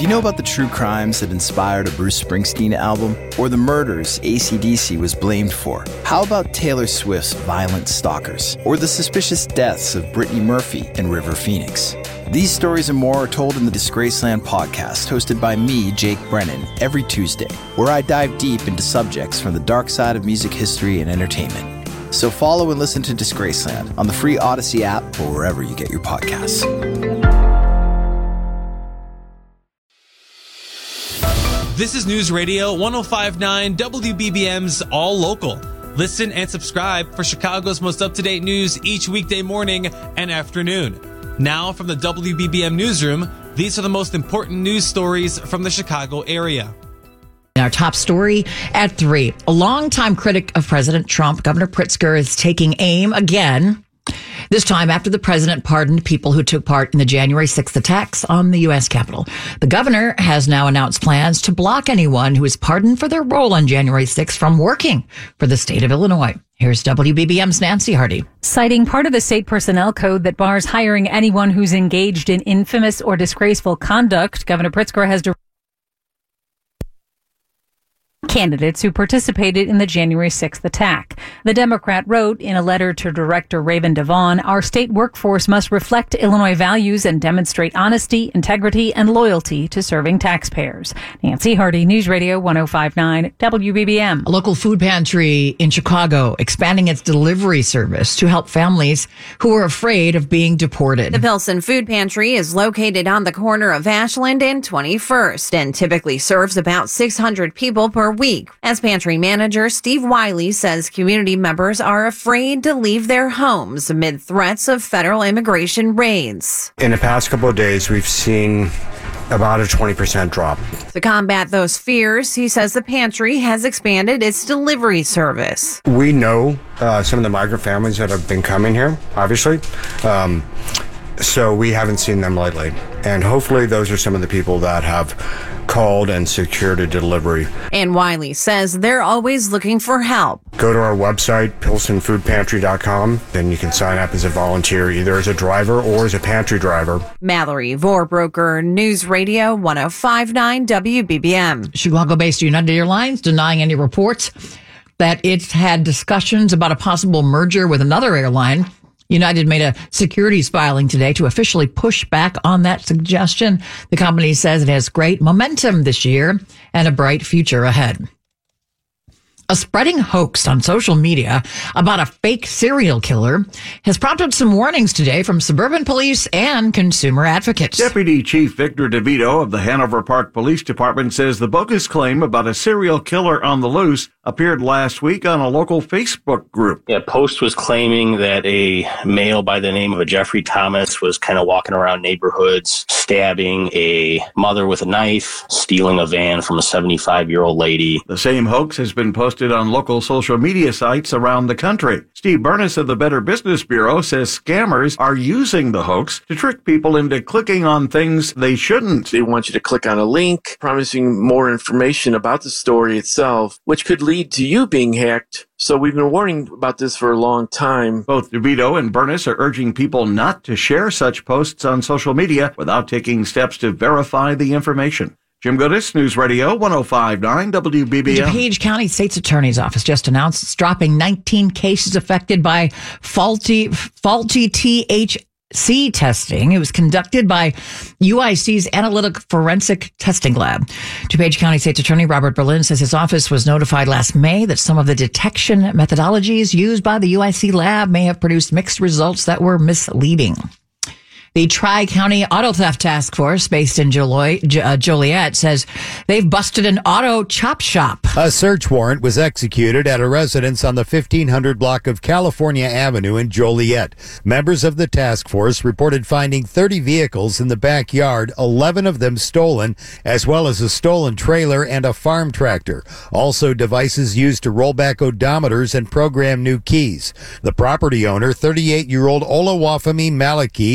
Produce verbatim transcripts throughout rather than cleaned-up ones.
Do you know about the true crimes that inspired a Bruce Springsteen album? Or the murders A C D C was blamed for? How about Taylor Swift's Violent Stalkers? Or the suspicious deaths of Brittany Murphy and River Phoenix? These stories and more are told in the Disgraceland podcast, hosted by me, Jake Brennan, every Tuesday, where I dive deep into subjects from the dark side of music history and entertainment. So follow and listen to Disgraceland on the free Odyssey app or wherever you get your podcasts. This is News Radio one oh five point nine W B B M's All Local. Listen and subscribe for Chicago's most up-to-date news each weekday morning and afternoon. Now from the W B B M newsroom, these are the most important news stories from the Chicago area. Our top story at three. A longtime critic of President Trump, Governor Pritzker, is taking aim again. This time after the president pardoned people who took part in the January sixth attacks on the U S Capitol. The governor has now announced plans to block anyone who is pardoned for their role on January sixth from working for the state of Illinois. Here's W B B M's Nancy Hardy. Citing part of the state personnel code that bars hiring anyone who's engaged in infamous or disgraceful conduct, Governor Pritzker has directed candidates who participated in the January sixth attack. The Democrat wrote in a letter to Director Raven Devon, our state workforce must reflect Illinois values and demonstrate honesty, integrity, and loyalty to serving taxpayers. Nancy Hardy, News Radio one oh five point nine W B B M. A local food pantry in Chicago expanding its delivery service to help families who are afraid of being deported. The Pilsen Food Pantry is located on the corner of Ashland and twenty-first and typically serves about six hundred people per week. As pantry manager, Steve Wiley says community members are afraid to leave their homes amid threats of federal immigration raids. In the past couple of days, we've seen about a twenty percent drop. To combat those fears, he says the pantry has expanded its delivery service. We know uh, some of the migrant families that have been coming here, obviously. Um, so we haven't seen them lately. And hopefully those are some of the people that have called and secured a delivery. And Wiley says they're always looking for help. Go to our website, pilsen food pantry dot com. Then you can sign up as a volunteer, either as a driver or as a pantry driver. Mallory Vorbroker, News Radio one oh five point nine W B B M. Chicago-based United Airlines denying any reports that it's had discussions about a possible merger with another airline. United made a securities filing today to officially push back on that suggestion. The company says it has great momentum this year and a bright future ahead. A spreading hoax on social media about a fake serial killer has prompted some warnings today from suburban police and consumer advocates. Deputy Chief Victor DeVito of the Hanover Park Police Department says the bogus claim about a serial killer on the loose appeared last week on a local Facebook group. Yeah, Post was claiming that a male by the name of a Jeffrey Thomas was kind of walking around neighborhoods, stabbing a mother with a knife, stealing a van from a seventy-five-year-old lady. The same hoax has been posted on local social media sites around the country. Steve Burness of the Better Business Bureau says scammers are using the hoax to trick people into clicking on things they shouldn't. They want you to click on a link promising more information about the story itself, which could lead to you being hacked. So we've been warning about this for a long time. Both DeVito and Burness are urging people not to share such posts on social media without taking steps to verify the information. Jim Goodis, News Radio one oh five point nine W B B M. The DuPage County State's Attorney's Office just announced it's dropping nineteen cases affected by faulty faulty T H C testing. It was conducted by U I C's Analytic Forensic Testing Lab. DuPage County State's Attorney Robert Berlin says his office was notified last May that some of the detection methodologies used by the U I C lab may have produced mixed results that were misleading. The Tri-County Auto Theft Task Force, based in Joliet, uh, Joliet, says they've busted an auto chop shop. A search warrant was executed at a residence on the fifteen hundred block of California Avenue in Joliet. Members of the task force reported finding thirty vehicles in the backyard, eleven of them stolen, as well as a stolen trailer and a farm tractor. Also, devices used to roll back odometers and program new keys. The property owner, thirty-eight-year-old Olawafemi Maliki, is alleged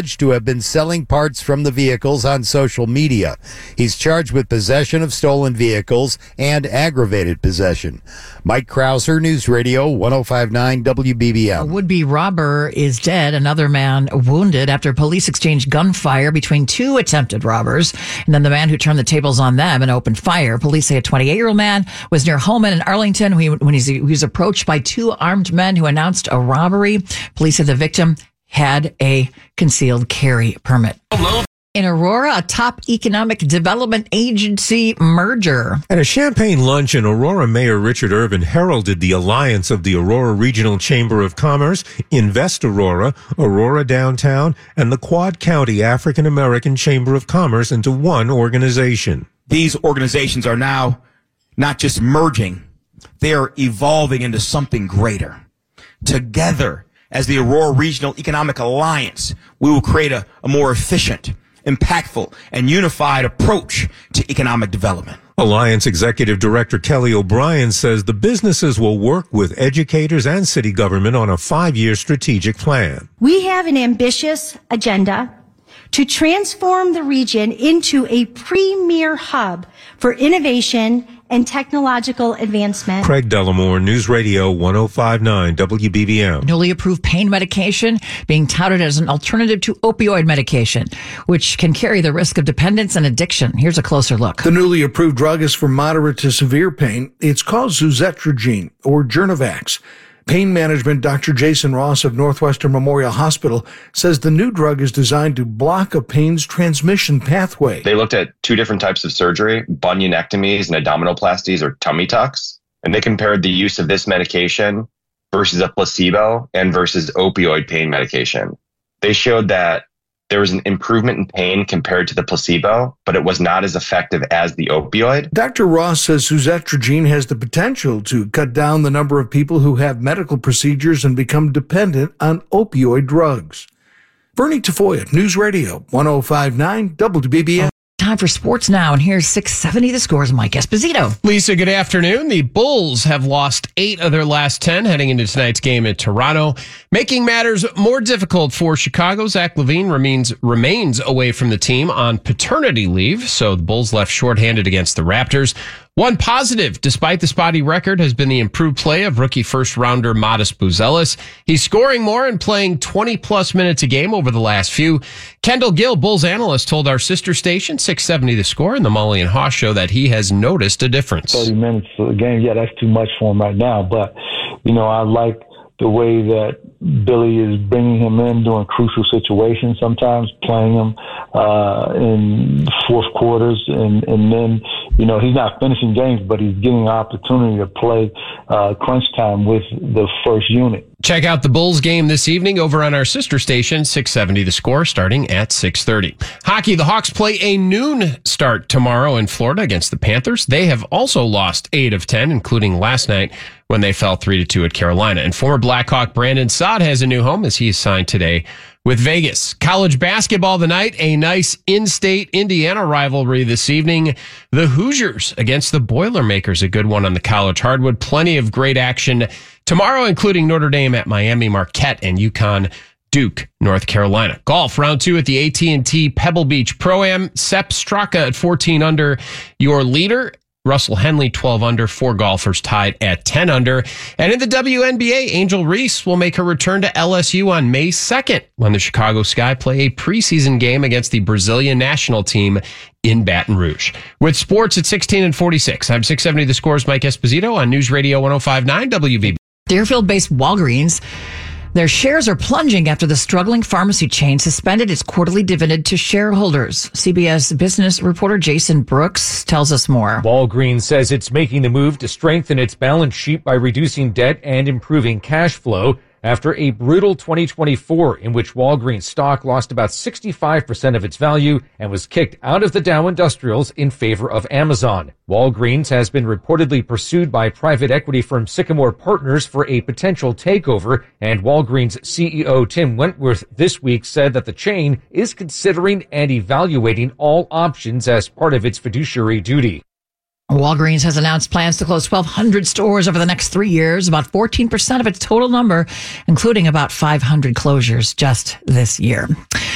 alleged to have been selling parts from the vehicles on social media. He's charged with possession of stolen vehicles and aggravated possession. Mike Krauser, News Radio one oh five point nine W B B M. A would-be robber is dead. Another man wounded after police exchanged gunfire between two attempted robbers. And then the man who turned the tables on them and opened fire. Police say a twenty-eight-year-old man was near Holman in Arlington when he was approached by two armed men who announced a robbery. Police said the victim had a concealed carry permit. In Aurora, a top economic development agency merger. At a champagne lunch in Aurora, Mayor Richard Irvin heralded the alliance of the Aurora Regional Chamber of Commerce, Invest Aurora, Aurora Downtown, and the Quad County African American Chamber of Commerce into one organization. These organizations are now not just merging, they are evolving into something greater. Together, as the Aurora Regional Economic Alliance, we will create a, a more efficient, impactful, and unified approach to economic development. Alliance Executive Director Kelly O'Brien says the businesses will work with educators and city government on a five-year strategic plan. We have an ambitious agenda to transform the region into a premier hub for innovation and technological advancement. Craig Dellamore, News Radio one oh five point nine W B B M. Newly approved pain medication being touted as an alternative to opioid medication, which can carry the risk of dependence and addiction. Here's a closer look. The newly approved drug is for moderate to severe pain. It's called Suzetrigine, or Journevax. Pain management Doctor Jason Ross of Northwestern Memorial Hospital says the new drug is designed to block a pain's transmission pathway. They looked at two different types of surgery, bunionectomies and abdominoplasties or tummy tucks, and they compared the use of this medication versus a placebo and versus opioid pain medication. They showed that there was an improvement in pain compared to the placebo, but it was not as effective as the opioid. Doctor Ross says Suzetrigine has the potential to cut down the number of people who have medical procedures and become dependent on opioid drugs. Bernie Tafoya, News Radio one oh five point nine W B B M. Time for sports now, and here's six seventy The Score's Mike Esposito. Lisa, good afternoon. The Bulls have lost eight of their last ten heading into tonight's game in Toronto, making matters more difficult for Chicago. Zach LaVine remains remains away from the team on paternity leave, so the Bulls left shorthanded against the Raptors. One positive, despite the spotty record, has been the improved play of rookie first-rounder Modest Buzelis. He's scoring more and playing twenty-plus minutes a game over the last few. Kendall Gill, Bulls analyst, told our sister station, six seventy The Score, and the Mully and Haw Show, that he has noticed a difference. thirty minutes a game, yeah, that's too much for him right now. But, you know, I like the way that Billy is bringing him in during crucial situations, sometimes playing him uh, in fourth quarters. And, and then, you know, he's not finishing games, but he's getting an opportunity to play uh, crunch time with the first unit. Check out the Bulls game this evening over on our sister station, six seventy The Score, starting at six thirty. Hockey, the Hawks play a noon start tomorrow in Florida against the Panthers. They have also lost eight of ten, including last night when they fell three to two at Carolina. And former Blackhawk Brandon Saad has a new home as he is signed today with Vegas. College basketball tonight, a nice in-state Indiana rivalry this evening. The Hoosiers against the Boilermakers, a good one on the college hardwood. Plenty of great action tomorrow, including Notre Dame at Miami, Marquette, and UConn, Duke, North Carolina. Golf, round two at the A T and T Pebble Beach Pro-Am. Sepp Straka at fourteen under, your leader. Russell Henley, twelve under, four golfers tied at ten under. And in the W N B A, Angel Reese will make her return to L S U on May second when the Chicago Sky play a preseason game against the Brazilian national team in Baton Rouge. With sports at sixteen and forty-six, I'm six seventy The Score's Mike Esposito on News Radio one oh five point nine W B B. Deerfield-based Walgreens, their shares are plunging after the struggling pharmacy chain suspended its quarterly dividend to shareholders. C B S business reporter Jason Brooks tells us more. Walgreens says it's making the move to strengthen its balance sheet by reducing debt and improving cash flow after a brutal twenty twenty-four in which Walgreens stock lost about sixty-five percent of its value and was kicked out of the Dow Industrials in favor of Amazon. Walgreens has been reportedly pursued by private equity firm Sycamore Partners for a potential takeover, and Walgreens C E O Tim Wentworth this week said that the chain is considering and evaluating all options as part of its fiduciary duty. Walgreens has announced plans to close twelve hundred stores over the next three years, about fourteen percent of its total number, including about five hundred closures just this year.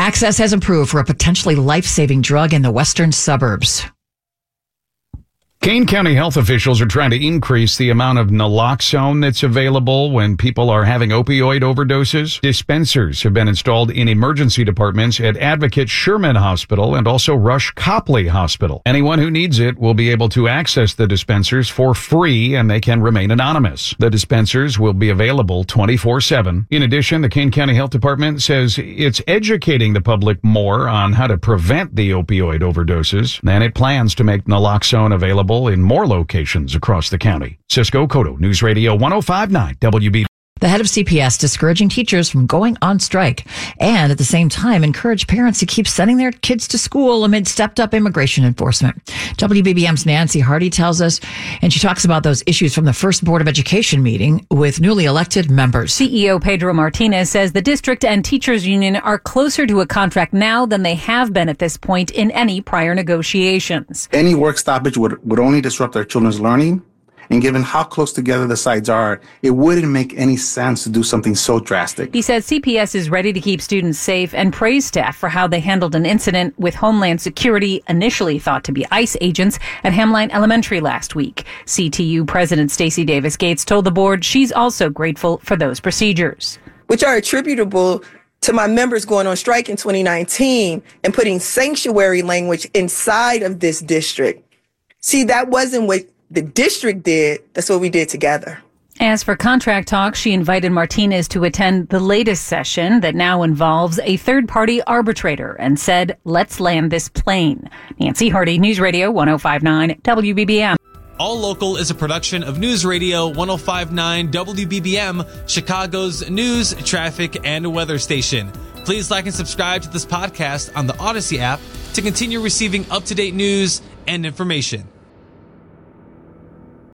Access has improved for a potentially life-saving drug in the western suburbs. Kane County health officials are trying to increase the amount of naloxone that's available when people are having opioid overdoses. Dispensers have been installed in emergency departments at Advocate Sherman Hospital and also Rush Copley Hospital. Anyone who needs it will be able to access the dispensers for free, and they can remain anonymous. The dispensers will be available twenty-four seven. In addition, the Kane County Health Department says it's educating the public more on how to prevent the opioid overdoses, and it plans to make naloxone available in more locations across the county. Cisco Cotto, News Radio one oh five point nine W B. The head of C P S discouraging teachers from going on strike and at the same time encourage parents to keep sending their kids to school amid stepped up immigration enforcement. W B B M's Nancy Hardy tells us, and she talks about those issues from the first Board of Education meeting with newly elected members. C E O Pedro Martinez says the district and teachers union are closer to a contract now than they have been at this point in any prior negotiations. Any work stoppage would, would only disrupt our children's learning. And given how close together the sides are, it wouldn't make any sense to do something so drastic. He says C P S is ready to keep students safe and praised staff for how they handled an incident with Homeland Security, initially thought to be ICE agents, at Hamline Elementary last week. C T U President Stacey Davis Gates told the board she's also grateful for those procedures, which are attributable to my members going on strike in twenty nineteen and putting sanctuary language inside of this district. See, that wasn't what the district did. That's what we did together. As for contract talks, she invited Martinez to attend the latest session that now involves a third-party arbitrator and said, let's land this plane. Nancy Hardy, News Radio one oh five point nine W B B M. All Local is a production of News Radio one oh five point nine W B B M, Chicago's news, traffic, and weather station. Please like and subscribe to this podcast on the Odyssey app to continue receiving up-to-date news and information.